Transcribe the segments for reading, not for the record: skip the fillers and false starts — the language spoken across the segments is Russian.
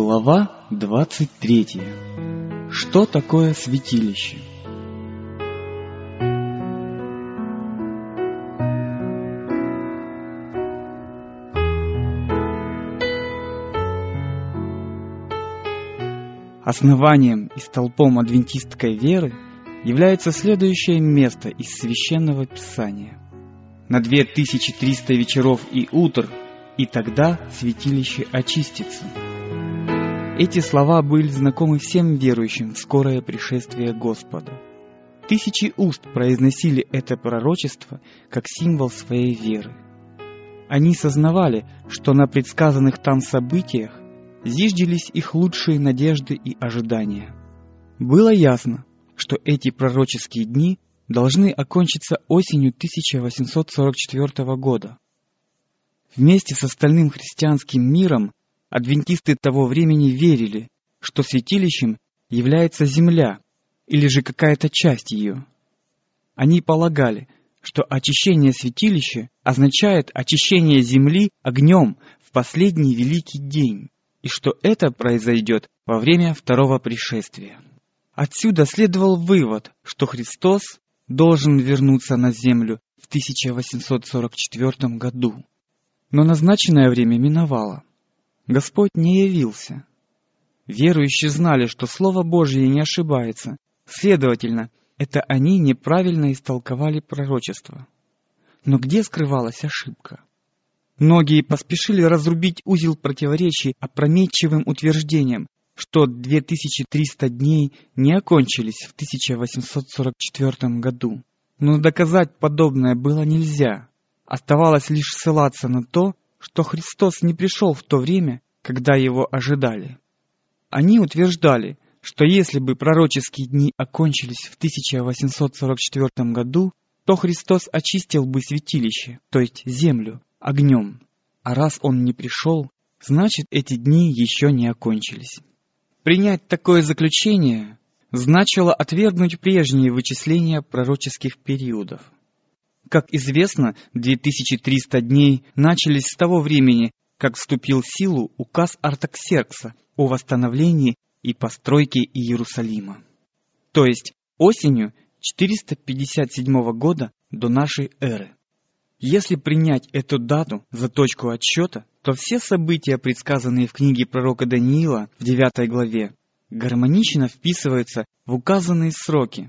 Глава 23. Что такое святилище? Основанием и столпом адвентистской веры является следующее место из Священного Писания. На 2300 вечеров и утр, и тогда святилище очистится. Эти слова были знакомы всем верующим в скорое пришествие Господа. Тысячи уст произносили это пророчество как символ своей веры. Они сознавали, что на предсказанных там событиях зиждились их лучшие надежды и ожидания. Было ясно, что эти пророческие дни должны окончиться осенью 1844 года. Вместе с остальным христианским миром адвентисты того времени верили, что святилищем является земля или же какая-то часть ее. Они полагали, что очищение святилища означает очищение земли огнем в последний великий день, и что это произойдет во время второго пришествия. Отсюда следовал вывод, что Христос должен вернуться на землю в 1844 году. Но назначенное время миновало. Господь не явился. Верующие знали, что Слово Божье не ошибается. Следовательно, это они неправильно истолковали пророчество. Но где скрывалась ошибка? Многие поспешили разрубить узел противоречий опрометчивым утверждением, что 2300 дней не окончились в 1844 году. Но доказать подобное было нельзя. Оставалось лишь ссылаться на то, что Христос не пришел в то время, когда его ожидали. Они утверждали, что если бы пророческие дни окончились в 1844 году, то Христос очистил бы святилище, то есть землю, огнем. А раз Он не пришел, значит, эти дни еще не окончились. Принять такое заключение значило отвергнуть прежние вычисления пророческих периодов. Как известно, 2300 дней начались с того времени, как вступил в силу указ Артаксеркса о восстановлении и постройке Иерусалима. То есть осенью 457 года до нашей эры. Если принять эту дату за точку отсчета, то все события, предсказанные в книге пророка Даниила в 9 главе, гармонично вписываются в указанные сроки.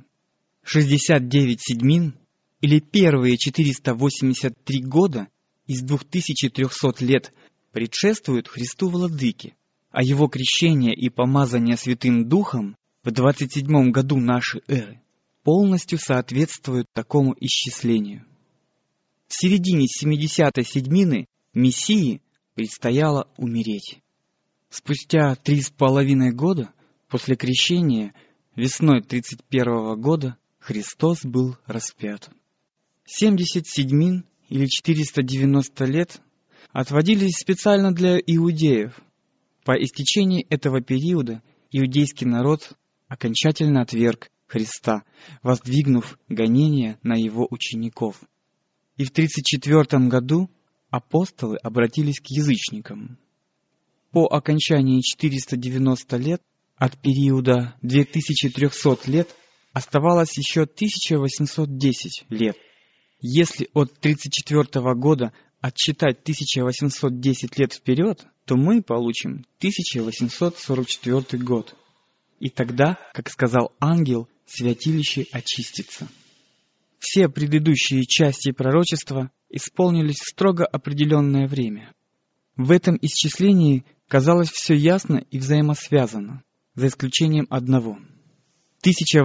69 седьмин или первые 483 года из 2300 лет предшествуют Христу Владыке, а Его крещение и помазание Святым Духом в 27 году нашей эры полностью соответствуют такому исчислению. В середине 70-й седьмины Мессии предстояло умереть. Спустя 3,5 года после крещения, весной 31 года, Христос был распят. 70 седьмин или 490 лет отводились специально для иудеев. По истечении этого периода иудейский народ окончательно отверг Христа, воздвигнув гонения на его учеников. И в 34 году апостолы обратились к язычникам. По окончании 490 лет от периода 2300 лет оставалось еще 1810 лет. Если от 34 года отсчитать 1810 лет вперед, то мы получим 1844 год. И тогда, как сказал ангел, святилище очистится. Все предыдущие части пророчества исполнились в строго определенное время. В этом исчислении казалось все ясно и взаимосвязано, за исключением одного. В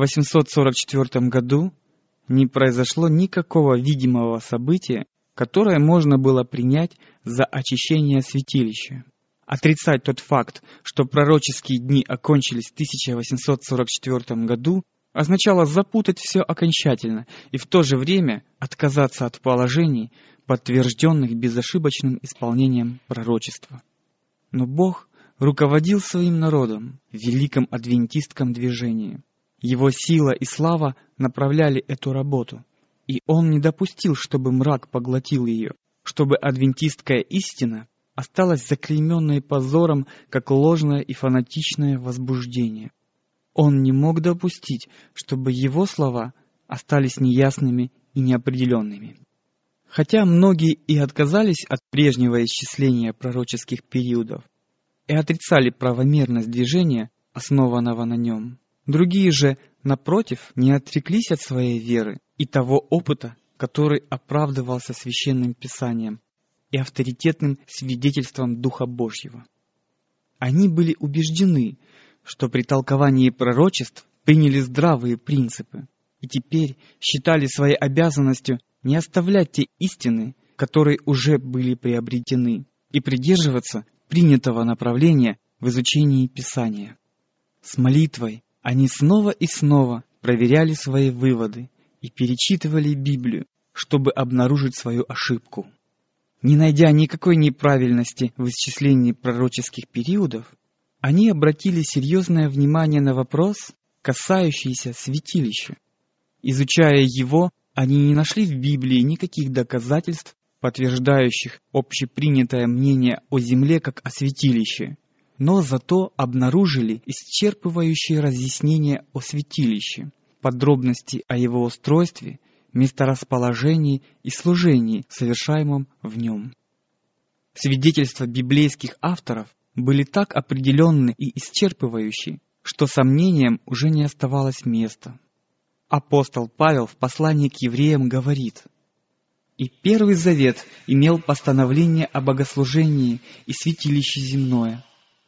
1844 году не произошло никакого видимого события, которое можно было принять за очищение святилища. Отрицать тот факт, что пророческие дни окончились в 1844 году, означало запутать все окончательно и в то же время отказаться от положений, подтвержденных безошибочным исполнением пророчества. Но Бог руководил своим народом в великом адвентистском движении. Его сила и слава направляли эту работу, и Он не допустил, чтобы мрак поглотил ее, чтобы адвентистская истина осталось заклейменной позором, как ложное и фанатичное возбуждение. Он не мог допустить, чтобы его слова остались неясными и неопределенными. Хотя многие и отказались от прежнего исчисления пророческих периодов и отрицали правомерность движения, основанного на нем, другие же, напротив, не отреклись от своей веры и того опыта, который оправдывался священным писанием и авторитетным свидетельством Духа Божьего. Они были убеждены, что при толковании пророчеств приняли здравые принципы и теперь считали своей обязанностью не оставлять те истины, которые уже были приобретены, и придерживаться принятого направления в изучении Писания. С молитвой они снова и снова проверяли свои выводы и перечитывали Библию, чтобы обнаружить свою ошибку. Не найдя никакой неправильности в исчислении пророческих периодов, они обратили серьезное внимание на вопрос, касающийся святилища. Изучая его, они не нашли в Библии никаких доказательств, подтверждающих общепринятое мнение о земле как о святилище, но зато обнаружили исчерпывающие разъяснения о святилище, подробности о его устройстве, месторасположении и служении, совершаемом в нем. Свидетельства библейских авторов были так определенны и исчерпывающие, что сомнениям уже не оставалось места. Апостол Павел в послании к евреям говорит: «И Первый Завет имел постановление о богослужении и святилище земное.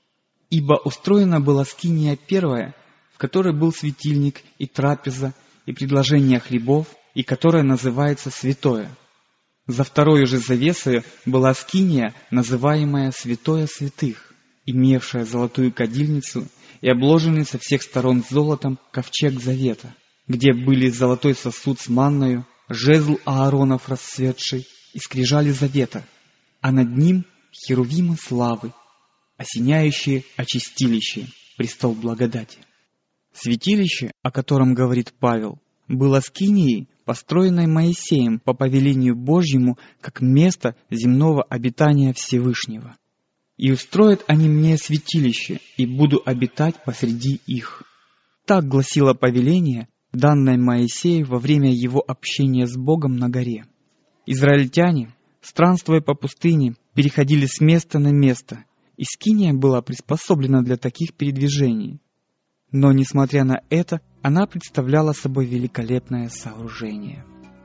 Ибо устроена была скиния первая, в которой был светильник и трапеза, и предложение хлебов, и которая называется святое. За второй же завесою была скиния, называемая святое святых, имевшая золотую кадильницу и обложенный со всех сторон золотом ковчег завета, где были золотой сосуд с манною, жезл Ааронов расцветший и скрижали завета, а над ним херувимы славы, осеняющие очистилище, престол благодати». Святилище, о котором говорит Павел, было скинией, построенной Моисеем по повелению Божьему, как место земного обитания Всевышнего. «И устроят они мне святилище, и буду обитать посреди их». Так гласило повеление, данное Моисею во время его общения с Богом на горе. Израильтяне, странствуя по пустыне, переходили с места на место, и скиния была приспособлена для таких передвижений. Но, несмотря на это, она представляла собой великолепное сооружение.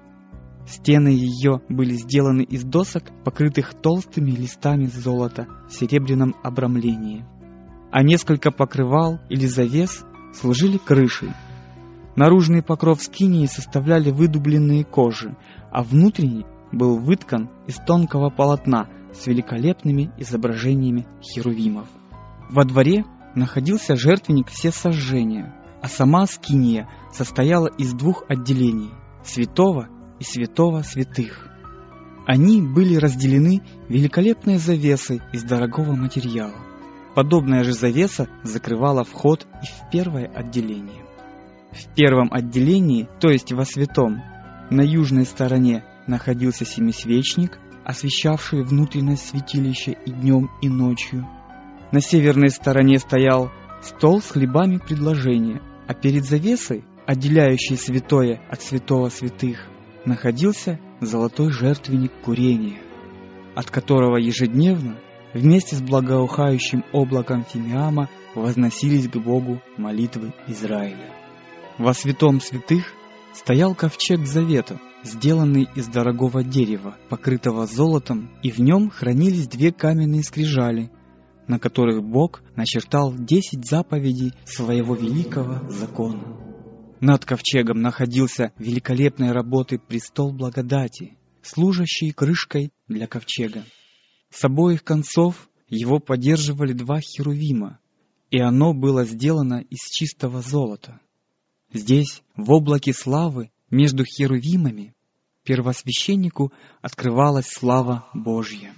Стены ее были сделаны из досок, покрытых толстыми листами золота в серебряном обрамлении, а несколько покрывал или завес служили крышей. Наружный покров скинии составляли выдубленные кожи, а внутренний был выткан из тонкого полотна с великолепными изображениями херувимов. Во дворе находился жертвенник всесожжения, а сама скиния состояла из двух отделений – святого и святого святых. Они были разделены великолепной завесой из дорогого материала. Подобная же завеса закрывала вход и в первое отделение. В первом отделении, то есть во святом, на южной стороне находился семисвечник, освещавший внутренность святилища и днем, и ночью. На северной стороне стоял стол с хлебами предложения, а перед завесой, отделяющей святое от святого святых, находился золотой жертвенник курения, от которого ежедневно вместе с благоухающим облаком фимиама возносились к Богу молитвы Израиля. Во святом святых стоял ковчег завета, сделанный из дорогого дерева, покрытого золотом, и в нем хранились две каменные скрижали, на которых Бог начертал 10 заповедей своего великого закона. Над ковчегом находился великолепной работы престол благодати, служащий крышкой для ковчега. С обоих концов его поддерживали два херувима, и оно было сделано из чистого золота. Здесь, в облаке славы, между херувимами, первосвященнику открывалась слава Божья.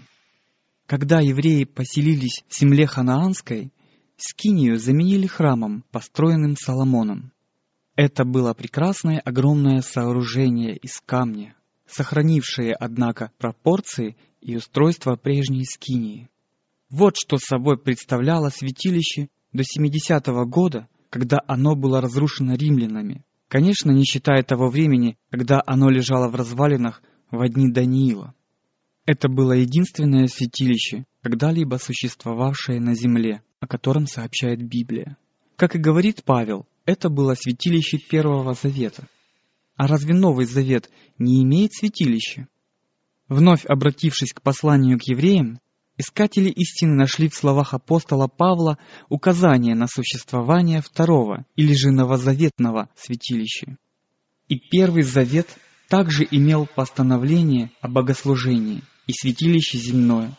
Когда евреи поселились в земле ханаанской, скинию заменили храмом, построенным Соломоном. Это было прекрасное огромное сооружение из камня, сохранившее, однако, пропорции и устройство прежней скинии. Вот что собой представляло святилище до 70-го года, когда оно было разрушено римлянами. Конечно, не считая того времени, когда оно лежало в развалинах во дни Даниила. Это было единственное святилище, когда-либо существовавшее на земле, о котором сообщает Библия. Как и говорит Павел, это было святилище Первого Завета. А разве Новый Завет не имеет святилища? Вновь обратившись к посланию к евреям, искатели истины нашли в словах апостола Павла указание на существование второго или же новозаветного святилища. И Первый Завет также имел постановление о богослужении и святилище земное.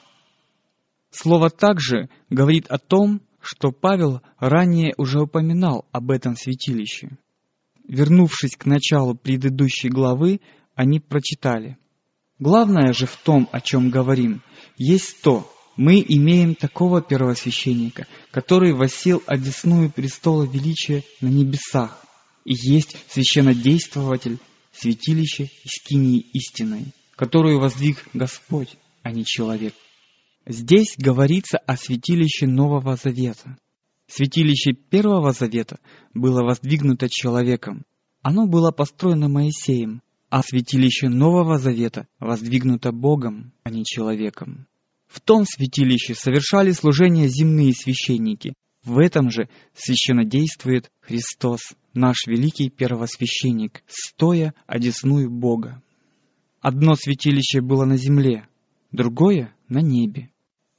Слово также говорит о том, что Павел ранее уже упоминал об этом святилище. Вернувшись к началу предыдущей главы, они прочитали: «Главное же в том, о чем говорим, есть то: мы имеем такого первосвященника, который воссел одесную престола величия на небесах, и есть священнодействователь святилища и скинии истинной, которую воздвиг Господь, а не человек». Здесь говорится о святилище Нового Завета. Святилище Первого Завета было воздвигнуто человеком. Оно было построено Моисеем, а святилище Нового Завета воздвигнуто Богом, а не человеком. В том святилище совершали служение земные священники. В этом же священнодействует Христос, наш великий первосвященник, стоя одесную Бога. Одно святилище было на земле, другое — на небе.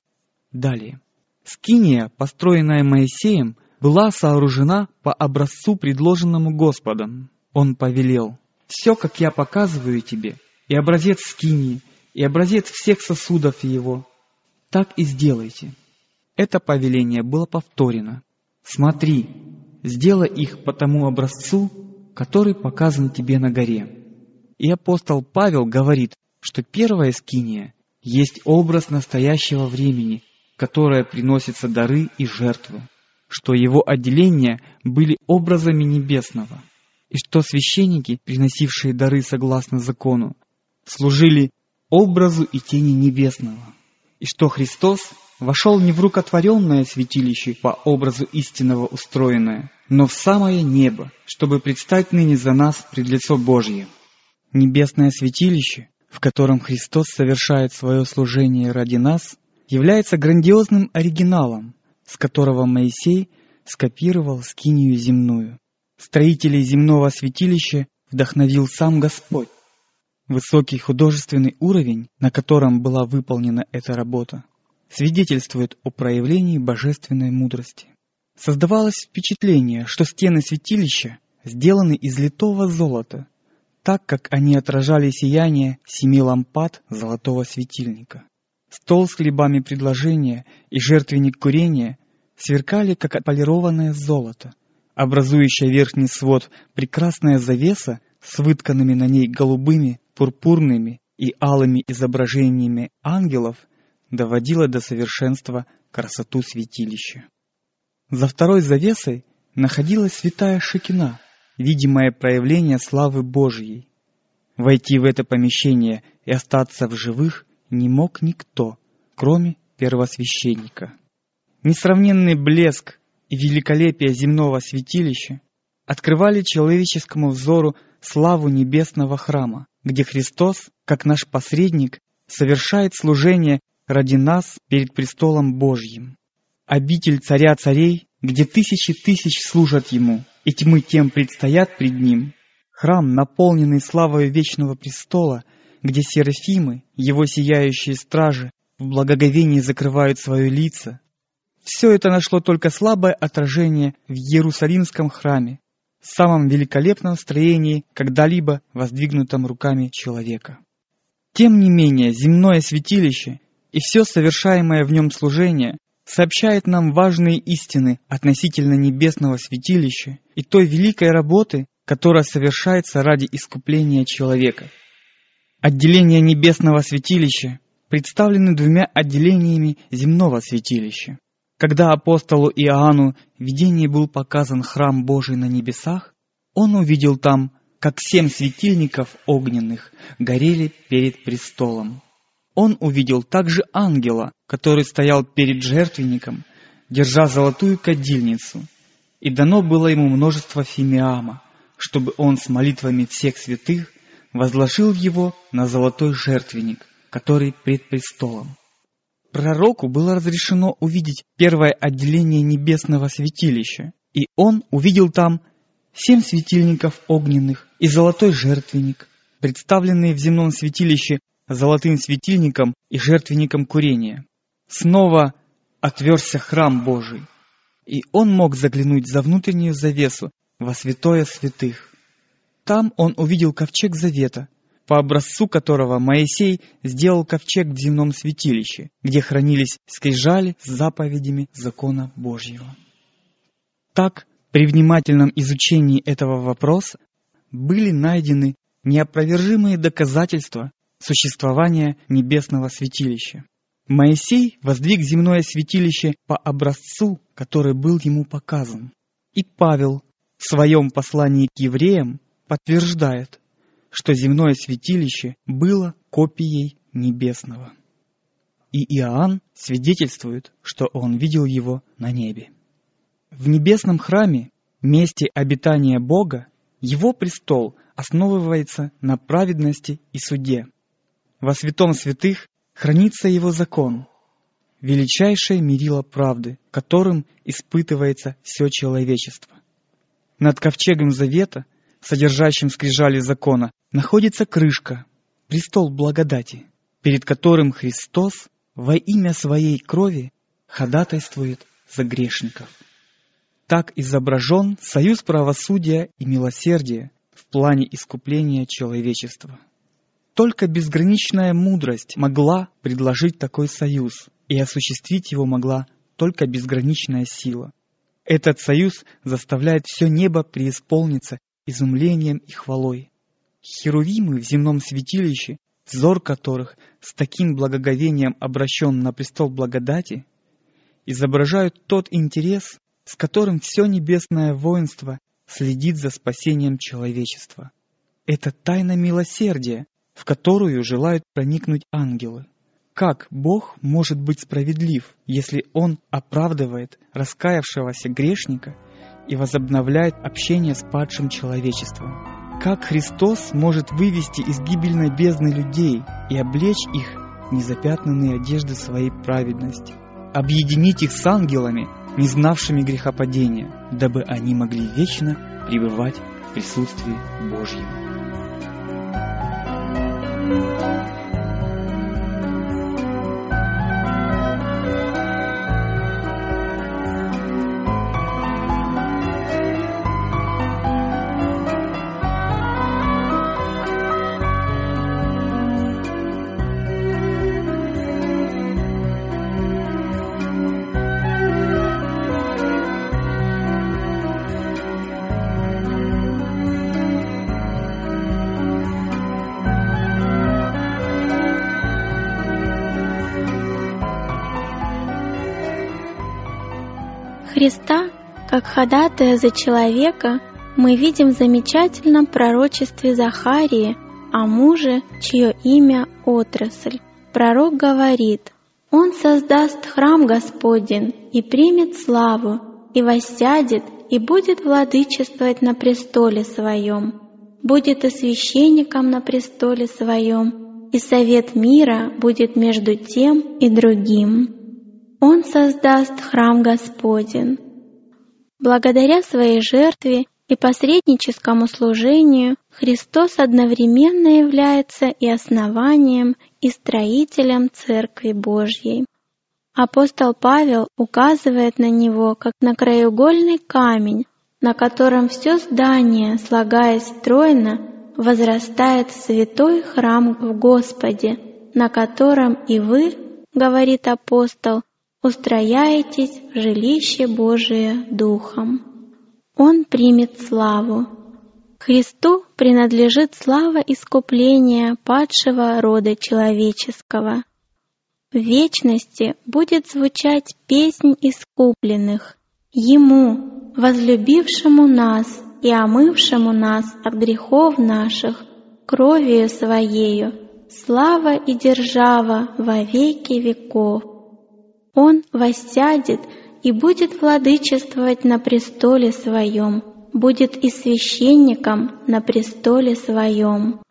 Далее. Скиния, построенная Моисеем, была сооружена по образцу, предложенному Господом. Он повелел: «Все, как я показываю тебе, и образец скинии, и образец всех сосудов его, так и сделайте». Это повеление было повторено: «Смотри, сделай их по тому образцу, который показан тебе на горе». И апостол Павел говорит, что первая скиния есть образ настоящего времени, которое приносится дары и жертвы, что его отделения были образами небесного, и что священники, приносившие дары согласно закону, служили образу и тени небесного, и что Христос вошел не в рукотворенное святилище по образу истинного устроенное, но в самое небо, чтобы предстать ныне за нас пред лицо Божье. Небесное святилище, в котором Христос совершает свое служение ради нас, является грандиозным оригиналом, с которого Моисей скопировал скинию земную. Строителей земного святилища вдохновил сам Господь. Высокий художественный уровень, на котором была выполнена эта работа, свидетельствует о проявлении божественной мудрости. Создавалось впечатление, что стены святилища сделаны из литого золота, так как они отражали сияние 7 лампад золотого светильника. Стол с хлебами предложения и жертвенник курения сверкали, как отполированное золото. Образующая верхний свод прекрасная завеса с вытканными на ней голубыми, пурпурными и алыми изображениями ангелов доводила до совершенства красоту святилища. За второй завесой находилась святая Шекина, видимое проявление славы Божьей. Войти в это помещение и остаться в живых не мог никто, кроме первосвященника. Несравненный блеск и великолепие земного святилища открывали человеческому взору славу небесного храма, где Христос, как наш посредник, совершает служение ради нас перед престолом Божьим. Обитель Царя Царей, где тысячи тысяч служат Ему, и тьмы тем предстоят пред Ним. Храм, наполненный славой вечного престола, где серафимы, Его сияющие стражи, в благоговении закрывают свои лица. Все это нашло только слабое отражение в Иерусалимском храме, самом великолепном строении, когда-либо воздвигнутом руками человека. Тем не менее, земное святилище и все совершаемое в нем служение сообщает нам важные истины относительно небесного святилища и той великой работы, которая совершается ради искупления человека. Отделения небесного святилища представлены 2 отделениями земного святилища. Когда апостолу Иоанну в видении был показан храм Божий на небесах, он увидел там, как 7 светильников огненных горели перед престолом. Он увидел также ангела, который стоял перед жертвенником, держа золотую кадильницу, и дано было ему множество фимиама, чтобы он с молитвами всех святых возложил его на золотой жертвенник, который пред престолом. Пророку было разрешено увидеть первое отделение небесного святилища, и он увидел там 7 светильников огненных и золотой жертвенник, представленные в земном святилище золотым светильником и жертвенником курения. Снова отверзся храм Божий, и он мог заглянуть за внутреннюю завесу во святое святых. Там он увидел ковчег завета, по образцу которого Моисей сделал ковчег в земном святилище, где хранились скрижали с заповедями закона Божьего. Так, при внимательном изучении этого вопроса были найдены неопровержимые доказательства существования небесного святилища. Моисей воздвиг земное святилище по образцу, который был ему показан. И Павел в своем послании к евреям подтверждает, что земное святилище было копией небесного. И Иоанн свидетельствует, что он видел его на небе. В небесном храме, месте обитания Бога, его престол основывается на праведности и суде. Во святом святых хранится его закон, величайшее мерило правды, которым испытывается все человечество. Над ковчегом завета, содержащим скрижали закона, находится крышка, престол благодати, перед которым Христос во имя своей крови ходатайствует за грешников. Так изображен союз правосудия и милосердия в плане искупления человечества. Только безграничная мудрость могла предложить такой союз, и осуществить его могла только безграничная сила. Этот союз заставляет все небо преисполниться изумлением и хвалой. Херувимы в земном святилище, взор которых с таким благоговением обращен на престол благодати, изображают тот интерес, с которым все небесное воинство следит за спасением человечества. Это тайна милосердия, в которую желают проникнуть ангелы. Как Бог может быть справедлив, если Он оправдывает раскаявшегося грешника и возобновляет общение с падшим человечеством? Как Христос может вывести из гибельной бездны людей и облечь их в незапятнанные одежды своей праведности, объединить их с ангелами, не знавшими грехопадения, дабы они могли вечно пребывать в присутствии Божьем? Христа, как ходатая за человека, мы видим в замечательном пророчестве Захарии о муже, чье имя Отрасль. Пророк говорит: «Он создаст храм Господень и примет славу, и воссядет, и будет владычествовать на престоле своем, будет и священником на престоле своем, и совет мира будет между тем и другим». Он создаст храм Господень. Благодаря своей жертве и посредническому служению Христос одновременно является и основанием, и строителем Церкви Божьей. Апостол Павел указывает на него как на краеугольный камень, на котором все здание, слагаясь стройно, возрастает в святой храм в Господе, на котором и вы, говорит апостол, устрояетесь в жилище Божие Духом. Он примет славу. Христу принадлежит слава искупления падшего рода человеческого. В вечности будет звучать песнь искупленных. Ему, возлюбившему нас и омывшему нас от грехов наших кровью Своею слава и держава во веки веков. Он воссядет и будет владычествовать на престоле Своем, будет и священником на престоле Своем.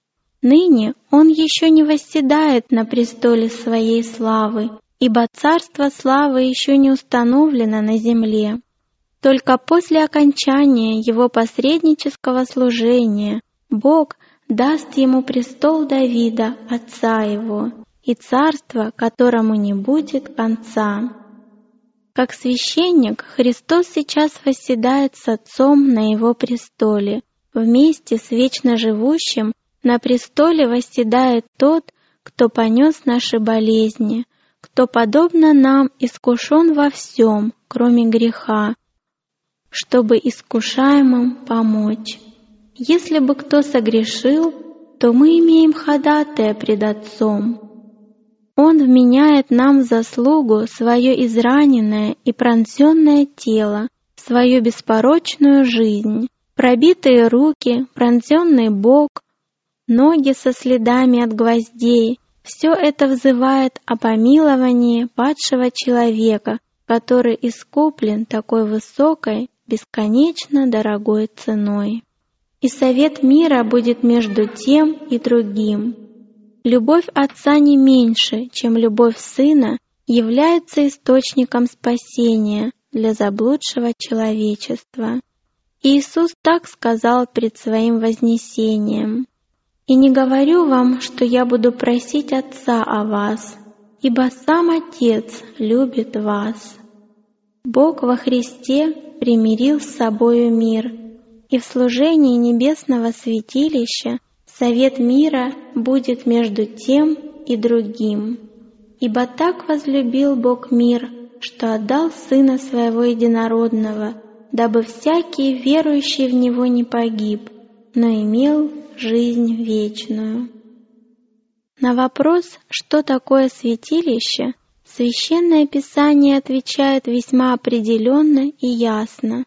Ныне Он еще не восседает на престоле Своей славы, ибо царство славы еще не установлено на земле. Только после окончания Его посреднического служения Бог даст Ему престол Давида, отца Его, и царство, которому не будет конца. Как священник, Христос сейчас восседает с Отцом на Его престоле. Вместе с вечно живущим на престоле восседает Тот, кто понес наши болезни, кто, подобно нам, искушен во всем, кроме греха, чтобы искушаемым помочь. Если бы кто согрешил, то мы имеем ходатая пред Отцом. Он вменяет нам в заслугу свое израненное и пронзенное тело, свою беспорочную жизнь, пробитые руки, пронзенный бок, ноги со следами от гвоздей. Все это взывает о помиловании падшего человека, который искуплен такой высокой, бесконечно дорогой ценой. И совет мира будет между тем и другим. Любовь Отца не меньше, чем любовь Сына, является источником спасения для заблудшего человечества. Иисус так сказал пред Своим вознесением: «И не говорю вам, что я буду просить Отца о вас, ибо Сам Отец любит вас». Бог во Христе примирил с собою мир, и в служении небесного святилища совет мира будет между тем и другим. Ибо так возлюбил Бог мир, что отдал Сына Своего Единородного, дабы всякий, верующий в Него, не погиб, но имел жизнь вечную. На вопрос, что такое святилище, Священное Писание отвечает весьма определенно и ясно.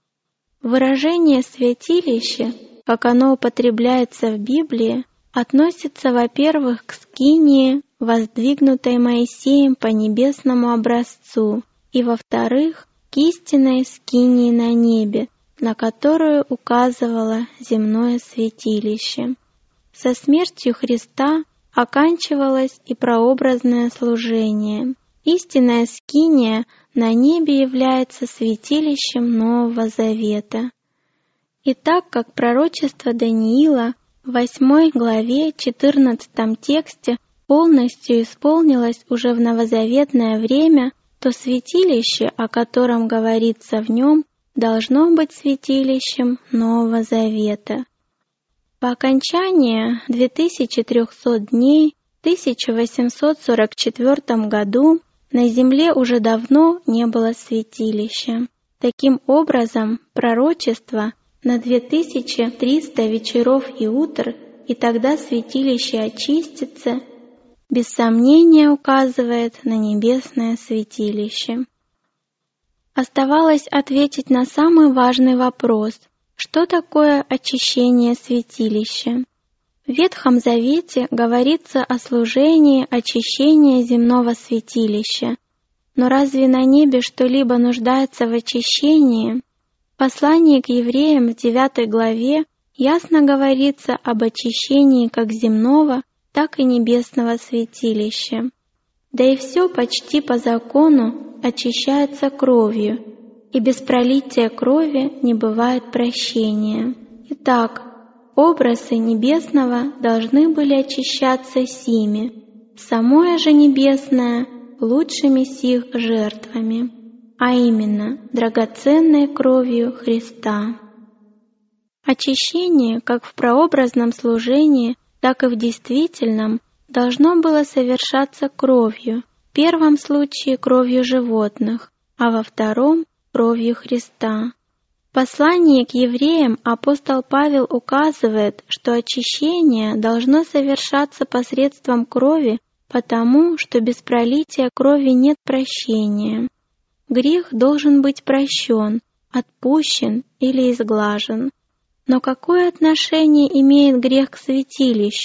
Выражение «святилище», как оно употребляется в Библии, относится, во-первых, к скинии, воздвигнутой Моисеем по небесному образцу, и, во-вторых, к истинной скинии на небе, на которую указывало земное святилище. Со смертью Христа оканчивалось и прообразное служение. Истинная скиния на небе является святилищем Нового Завета. И так как пророчество Даниила в 8 главе 14 тексте полностью исполнилось уже в новозаветное время, то святилище, о котором говорится в нем, должно быть святилищем Нового Завета. По окончании 2300 дней в 1844 году на земле уже давно не было святилища. Таким образом, пророчество на 2300 вечеров и утр, и тогда святилище очистится, без сомнения указывает на небесное святилище. Оставалось ответить на самый важный вопрос: что такое очищение святилища? В Ветхом Завете говорится о служении очищения земного святилища. Но разве на небе что-либо нуждается в очищении? В послании к евреям в 9 главе ясно говорится об очищении как земного, так и небесного святилища. Да и все почти по закону очищается кровью, и без пролития крови не бывает прощения. Итак, образы небесного должны были очищаться сими, самое же небесное лучшими сих жертвами, а именно драгоценной кровью Христа. Очищение как в прообразном служении, так и в действительном должно было совершаться кровью, в первом случае кровью животных, а во втором — кровью Христа. В послании к евреям апостол Павел указывает, что очищение должно совершаться посредством крови, потому что без пролития крови нет прощения. Грех должен быть прощен, отпущен или изглажен. Но какое отношение имеет грех к святилищу,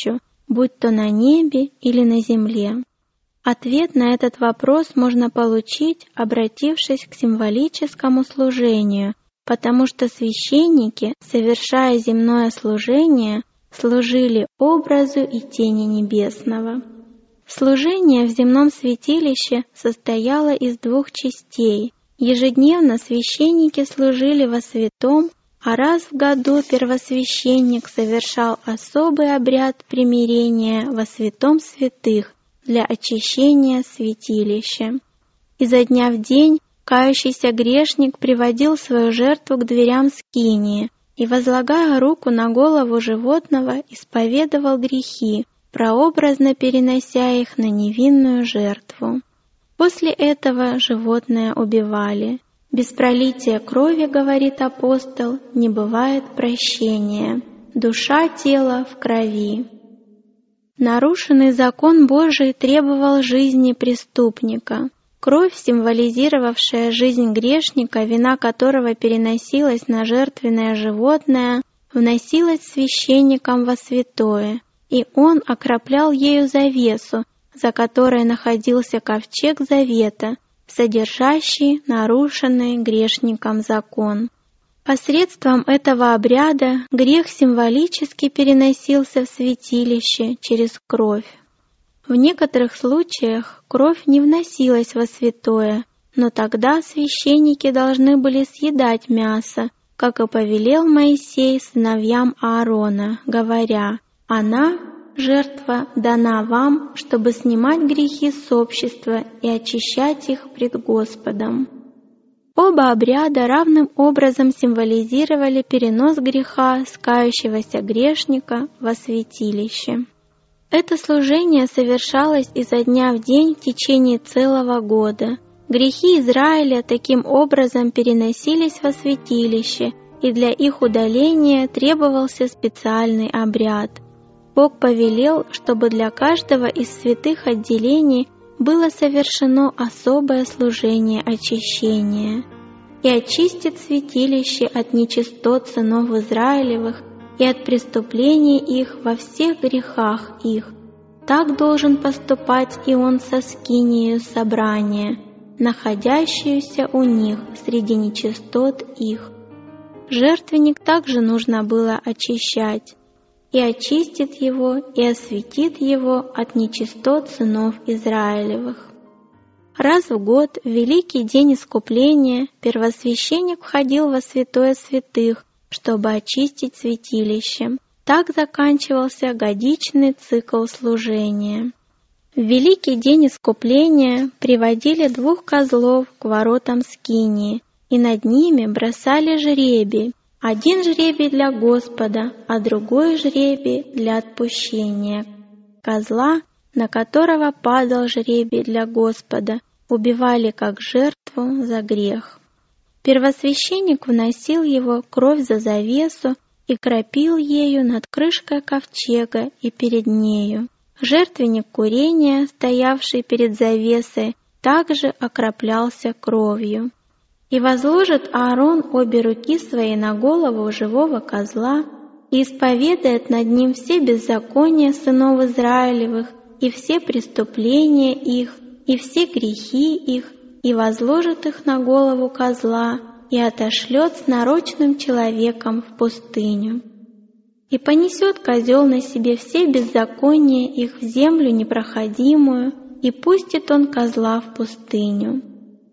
будь то на небе или на земле? Ответ на этот вопрос можно получить, обратившись к символическому служению, потому что священники, совершая земное служение, служили образу и тени небесного. Служение в земном святилище состояло из двух частей. Ежедневно священники служили во святом, а раз в году первосвященник совершал особый обряд примирения во святом святых для очищения святилища. Изо дня в день кающийся грешник приводил свою жертву к дверям скинии и, возлагая руку на голову животного, исповедовал грехи, прообразно перенося их на невинную жертву. После этого животное убивали. Без пролития крови, говорит апостол, не бывает прощения. Душа тела в крови. Нарушенный закон Божий требовал жизни преступника. Кровь, символизировавшая жизнь грешника, вина которого переносилась на жертвенное животное, вносилась священником во святое, и он окроплял ею завесу, за которой находился ковчег завета, содержащий нарушенный грешником закон. Посредством этого обряда грех символически переносился в святилище через кровь. В некоторых случаях кровь не вносилась во святое, но тогда священники должны были съедать мясо, как и повелел Моисей сыновьям Аарона, говоря: «Она, жертва, дана вам, чтобы снимать грехи с общества и очищать их пред Господом». Оба обряда равным образом символизировали перенос греха с кающегося грешника во святилище. Это служение совершалось изо дня в день в течение целого года. Грехи Израиля таким образом переносились во святилище, и для их удаления требовался специальный обряд. Бог повелел, чтобы для каждого из святых отделений было совершено особое служение очищения. «И очистит святилище от нечистот сынов Израилевых и от преступлений их во всех грехах их. Так должен поступать и он со скинией собрания, находящуюся у них среди нечистот их». Жертвенник также нужно было очищать. «И очистит его, и осветит его от нечистот сынов Израилевых». Раз в год, в великий день искупления, первосвященник входил во святое святых, чтобы очистить святилище. Так заканчивался годичный цикл служения. В великий день искупления приводили 2 козлов к воротам скинии, и над ними бросали жребий. Один жребий для Господа, а другой жребий для отпущения. Козла, на которого падал жребий для Господа, убивали как жертву за грех. Первосвященник вносил его кровь за завесу и кропил ею над крышкой ковчега и перед нею. Жертвенник курения, стоявший перед завесой, также окроплялся кровью. «И возложит Аарон обе руки свои на голову живого козла и исповедает над ним все беззакония сынов Израилевых и все преступления их, и все грехи их, и возложит их на голову козла, и отошлет с нарочным человеком в пустыню. И понесет козел на себе все беззакония их в землю непроходимую, и пустит он козла в пустыню».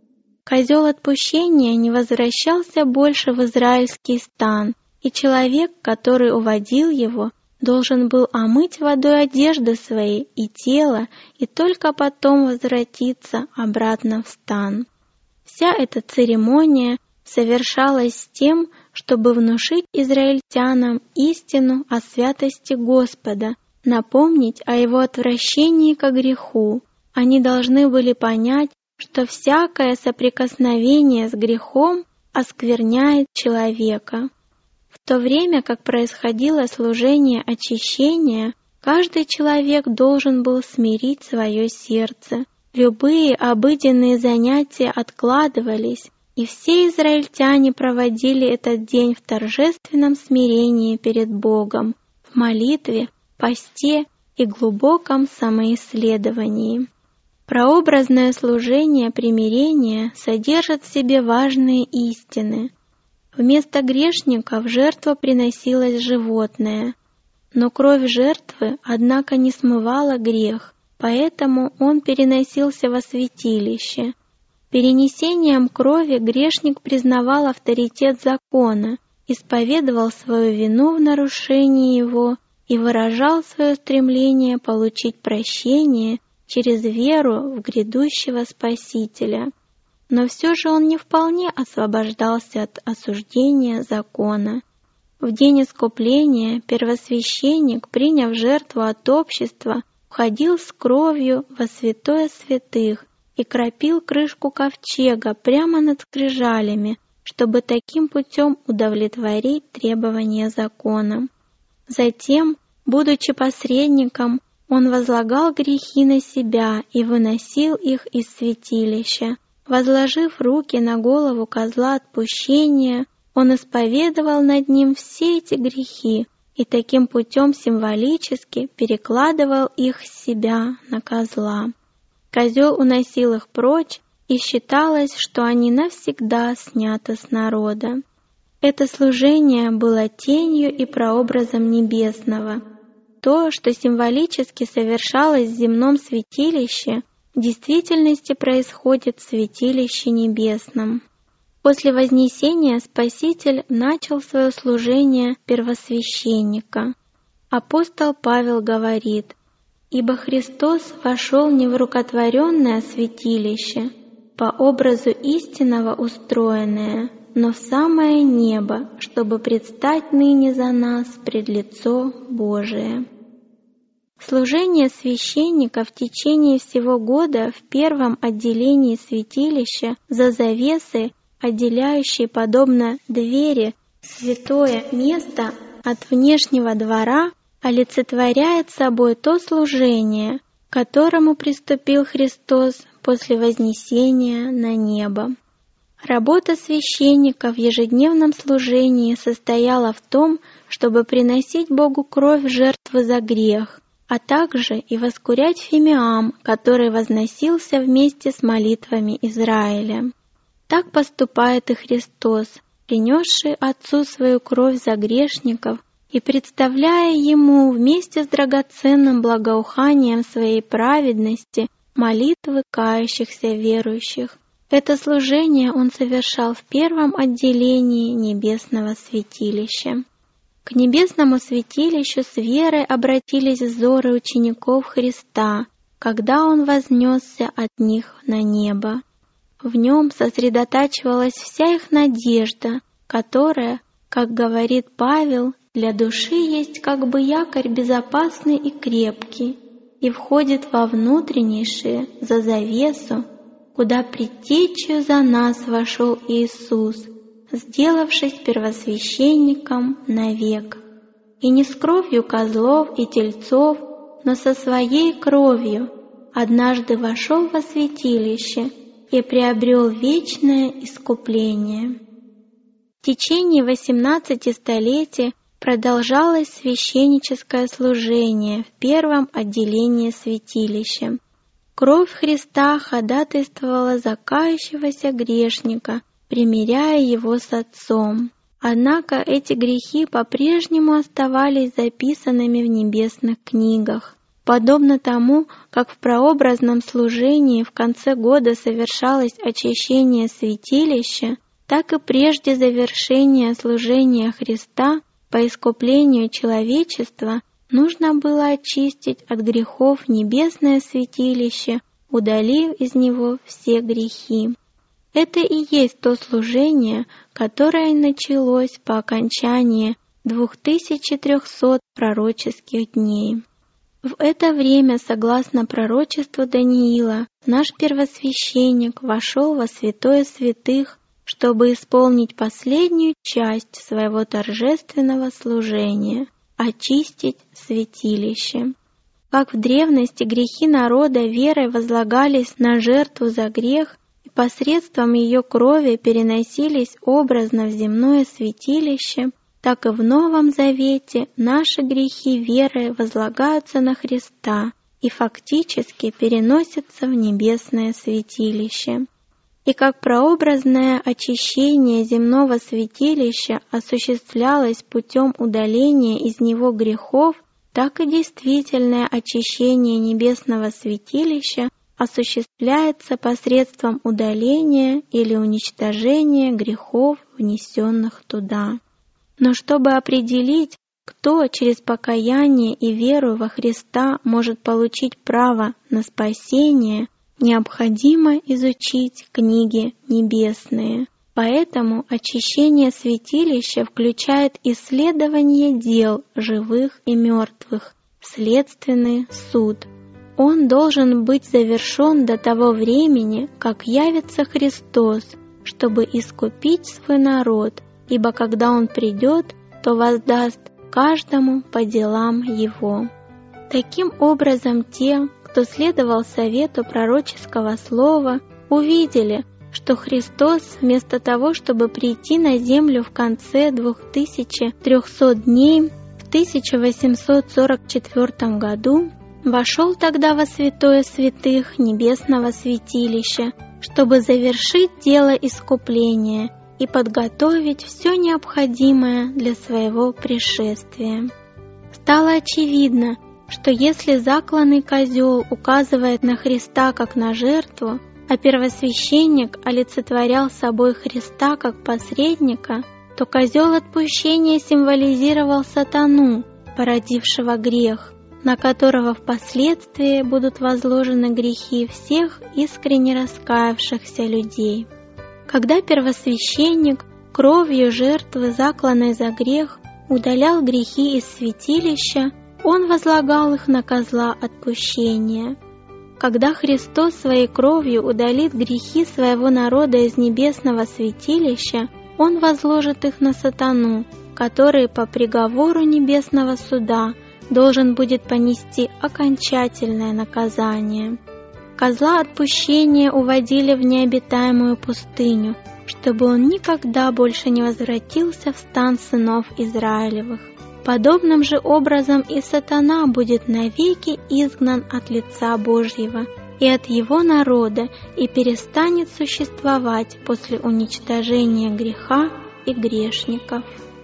Козел отпущения не возвращался больше в израильский стан, и человек, который уводил его, должен был омыть водой одежды свои и тело, и только потом возвратиться обратно в стан. Вся эта церемония совершалась с тем, чтобы внушить израильтянам истину о святости Господа, напомнить о Его отвращении ко греху. Они должны были понять, что всякое соприкосновение с грехом оскверняет человека. В то время как происходило служение очищения, каждый человек должен был смирить свое сердце. Любые обыденные занятия откладывались, и все израильтяне проводили этот день в торжественном смирении перед Богом, в молитве, посте и глубоком самоисследовании. Прообразное служение примирения содержит в себе важные истины. Вместо грешника в жертву приносилось животное, но кровь жертвы, однако, не смывала грех, поэтому он переносился во святилище. Перенесением крови грешник признавал авторитет закона, исповедовал свою вину в нарушении его и выражал свое стремление получить прощение через веру в грядущего Спасителя. Но все же он не вполне освобождался от осуждения закона. В день искупления первосвященник, приняв жертву от общества, входил с кровью во святое святых и кропил крышку ковчега прямо над скрижалями, чтобы таким путем удовлетворить требования закона. Затем, будучи посредником, он возлагал грехи на себя и выносил их из святилища. Возложив руки на голову козла отпущения, он исповедовал над ним все эти грехи и таким путем символически перекладывал их с себя на козла. Козел уносил их прочь, и считалось, что они навсегда сняты с народа. Это служение было тенью и прообразом небесного. То, что символически совершалось в земном святилище, в действительности происходит в святилище небесном. После Вознесения Спаситель начал свое служение первосвященника. Апостол Павел говорит: «Ибо Христос вошел не в рукотворенное святилище, по образу истинного устроенное, но в самое небо, чтобы предстать ныне за нас пред лицо Божие». Служение священника в течение всего года в первом отделении святилища за завесой, отделяющей, подобно двери, святое место от внешнего двора, олицетворяет собой то служение, к которому приступил Христос после вознесения на небо. Работа священника в ежедневном служении состояла в том, чтобы приносить Богу кровь жертвы за грех, а также и воскурять фимиам, который возносился вместе с молитвами Израиля. Так поступает и Христос, принесший Отцу свою кровь за грешников и представляя Ему вместе с драгоценным благоуханием своей праведности молитвы кающихся верующих. Это служение Он совершал в первом отделении небесного святилища. К небесному святилищу с верой обратились взоры учеников Христа, когда Он вознесся от них на небо. В нем сосредотачивалась вся их надежда, которая, как говорит Павел, для души есть как бы якорь безопасный и крепкий, и входит во внутреннейшее, за завесу, куда предтечью за нас вошел Иисус, сделавшись первосвященником навек. И не с кровью козлов и тельцов, но со своей кровью однажды вошел во святилище и приобрел вечное искупление. В течение 18 столетий продолжалось священническое служение в первом отделении святилища. Кровь Христа ходатайствовала за кающегося грешника, примиряя его с Отцом. Однако эти грехи по-прежнему оставались записанными в небесных книгах. Подобно тому, как в прообразном служении в конце года совершалось очищение святилища, так и прежде завершения служения Христа по искуплению человечества нужно было очистить от грехов небесное святилище, удалив из него все грехи. Это и есть то служение, которое началось по окончании 2300 пророческих дней. В это время, согласно пророчеству Даниила, наш первосвященник вошел во святое святых, чтобы исполнить последнюю часть своего торжественного служения — очистить святилище. Как в древности грехи народа верой возлагались на жертву за грех и посредством ее крови переносились образно в земное святилище, так и в Новом Завете наши грехи верой возлагаются на Христа и фактически переносятся в небесное святилище. И как прообразное очищение земного святилища осуществлялось путем удаления из него грехов, так и действительное очищение небесного святилища осуществляется посредством удаления или уничтожения грехов, внесенных туда. Но чтобы определить, кто через покаяние и веру во Христа может получить право на спасение, необходимо изучить книги небесные. Поэтому очищение святилища включает исследование дел живых и мертвых, следственный суд. Он должен быть завершен до того времени, как явится Христос, чтобы искупить свой народ, ибо когда Он придет, то воздаст каждому по делам его. Таким образом, те, кто следовал совету пророческого слова, увидели, что Христос вместо того, чтобы прийти на землю в конце 2300 дней в 1844 году, вошел тогда во святое святых небесного святилища, чтобы завершить дело искупления и подготовить все необходимое для своего пришествия. Стало очевидно, что если закланный козел указывает на Христа как на жертву, а первосвященник олицетворял собой Христа как посредника, то козел отпущения символизировал сатану, породившего грех, на которого впоследствии будут возложены грехи всех искренне раскаявшихся людей. Когда первосвященник кровью жертвы, закланной за грех, удалял грехи из святилища, он возлагал их на козла отпущения. Когда Христос своей кровью удалит грехи своего народа из небесного святилища, Он возложит их на сатану, который по приговору небесного суда должен будет понести окончательное наказание. Козла отпущения уводили в необитаемую пустыню, чтобы он никогда больше не возвратился в стан сынов Израилевых. Подобным же образом и сатана будет навеки изгнан от лица Божьего и от его народа и перестанет существовать после уничтожения греха и грешников.